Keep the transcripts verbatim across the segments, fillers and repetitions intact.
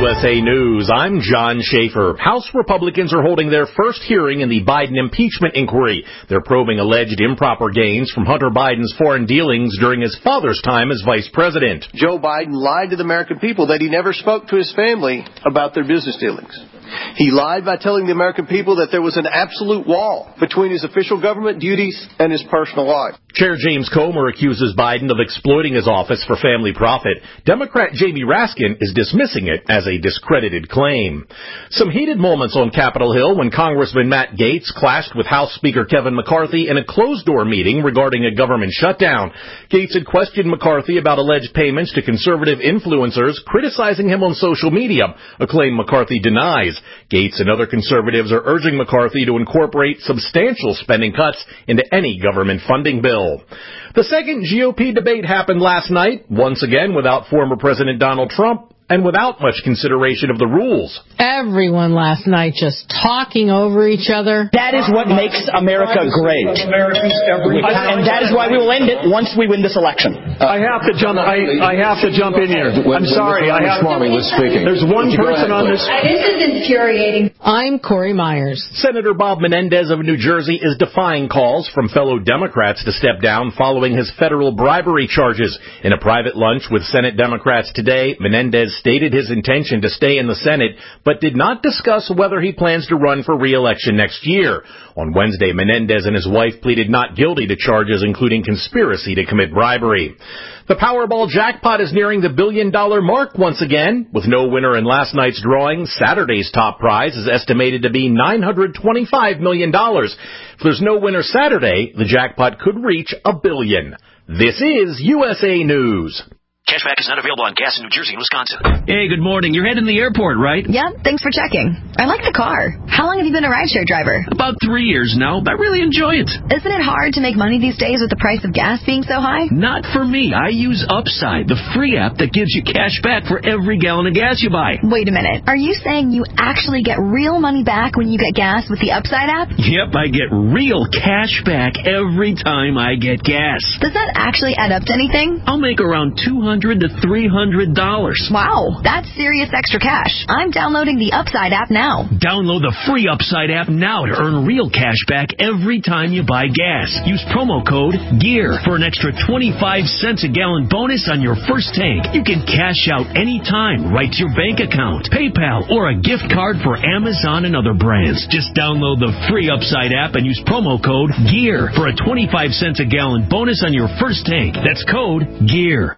U S A News, I'm John Schaefer. House Republicans are holding their first hearing in the Biden impeachment inquiry. They're probing alleged improper gains from Hunter Biden's foreign dealings during his father's time as vice president. Joe Biden lied to the American people that he never spoke to his family about their business dealings. He lied by telling the American people that there was an absolute wall between his official government duties and his personal life. Chair James Comer accuses Biden of exploiting his office for family profit. Democrat Jamie Raskin is dismissing it as a discredited claim. Some heated moments on Capitol Hill when Congressman Matt Gaetz clashed with House Speaker Kevin McCarthy in a closed-door meeting regarding a government shutdown. Gaetz had questioned McCarthy about alleged payments to conservative influencers, criticizing him on social media, a claim McCarthy denies. Gaetz and other conservatives are urging McCarthy to incorporate substantial spending cuts into any government funding bill. The second G O P debate happened last night, once again without former President Donald Trump and without much consideration of the rules. Everyone last night just talking over each other. That is what makes America great. And that is why we will end it once we win this election. I have to jump I, I have to jump in here. I'm sorry. I have was speaking. There's one person on this. This is infuriating. I'm Corey Myers. Senator Bob Menendez of New Jersey is defying calls from fellow Democrats to step down following his federal bribery charges. In a private lunch with Senate Democrats today, Menendez stated his intention to stay in the Senate, but did not discuss whether he plans to run for re-election next year. On Wednesday, Menendez and his wife pleaded not guilty to charges including conspiracy to commit bribery. The Powerball jackpot is nearing the billion-dollar mark once again. With no winner in last night's drawing, Saturday's top prize is estimated to be nine hundred twenty-five million dollars. If there's no winner Saturday, the jackpot could reach a billion. This is U S A News. Cashback is not available on gas in New Jersey and Wisconsin. Hey, good morning. You're heading to the airport, right? Yep, thanks for checking. I like the car. How long have you been a rideshare driver? About three years now, but I really enjoy it. Isn't it hard to make money these days with the price of gas being so high? Not for me. I use Upside, the free app that gives you cash back for every gallon of gas you buy. Wait a minute. Are you saying you actually get real money back when you get gas with the Upside app? Yep, I get real cash back every time I get gas. Does that actually add up to anything? I'll make around two hundred to three hundred dollars. Wow, that's serious extra cash. I'm downloading the Upside app now. Download the free Upside app now to earn real cash back every time you buy gas. Use promo code GEAR for an extra twenty-five cents a gallon bonus on your first tank. You can cash out anytime right to your bank account, PayPal, or a gift card for Amazon and other brands. Just download the free Upside app and use promo code GEAR for a twenty-five cents a gallon bonus on your first tank. That's code GEAR.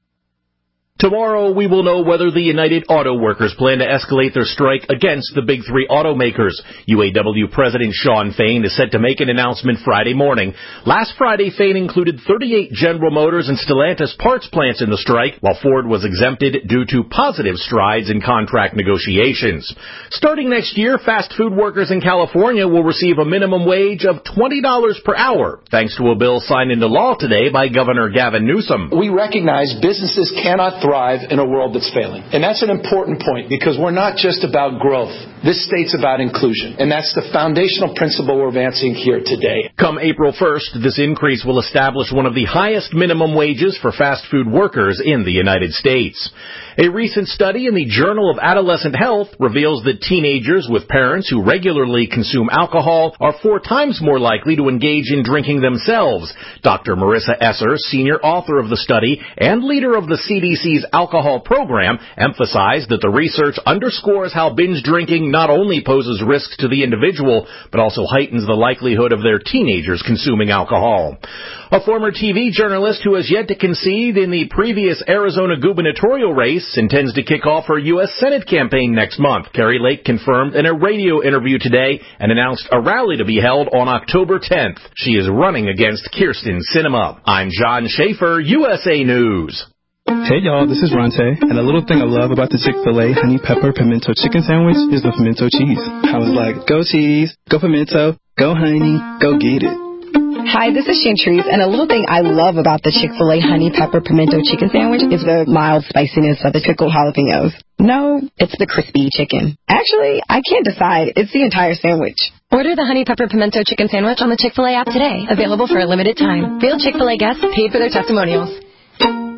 Tomorrow, we will know whether the United Auto Workers plan to escalate their strike against the big three automakers. U A W President Shawn Fain is set to make an announcement Friday morning. Last Friday, Fain included thirty-eight General Motors and Stellantis parts plants in the strike, while Ford was exempted due to positive strides in contract negotiations. Starting next year, fast food workers in California will receive a minimum wage of twenty dollars per hour, thanks to a bill signed into law today by Governor Gavin Newsom. We recognize businesses cannot thrive in a world that's failing. And that's an important point because we're not just about growth. This state's about inclusion. And that's the foundational principle we're advancing here today. Come April first, this increase will establish one of the highest minimum wages for fast food workers in the United States. A recent study in the Journal of Adolescent Health reveals that teenagers with parents who regularly consume alcohol are four times more likely to engage in drinking themselves. Doctor Marissa Esser, senior author of the study and leader of the C D C's alcohol program, emphasized that the research underscores how binge drinking not only poses risks to the individual, but also heightens the likelihood of their teenagers consuming alcohol. A former T V journalist who has yet to concede in the previous Arizona gubernatorial race intends to kick off her U S Senate campaign next month. Carrie Lake confirmed in a radio interview today and announced a rally to be held on October tenth. She is running against Kirsten Sinema. I'm John Schaefer, U S A News. Hey y'all, this is Ronte, and a little thing I love about the Chick-fil-A Honey Pepper Pimento Chicken Sandwich is the pimento cheese. I was like, go cheese, go pimento, go honey, go get it. Hi, this is Chantrice, and a little thing I love about the Chick-fil-A Honey Pepper Pimento Chicken Sandwich is the mild spiciness of the pickled jalapenos. No, it's the crispy chicken. Actually, I can't decide. It's the entire sandwich. Order the Honey Pepper Pimento Chicken Sandwich on the Chick-fil-A app today. Available for a limited time. Real Chick-fil-A guests paid for their testimonials.